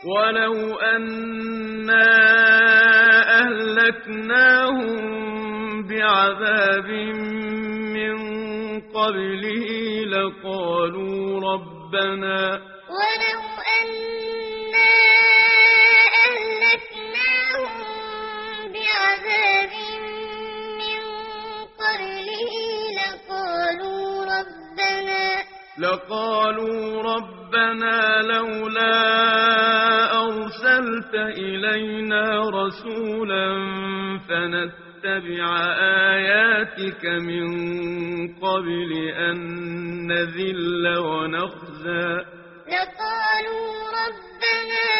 ولو أنا أهلكناهم بعذاب من قبله لقالوا ربنا بعذاب من قبله لقالوا ربنا لولا أرسلت إلينا رسولا فنتبع آياتك من قبل أن نذل ونخزى لقالوا ربنا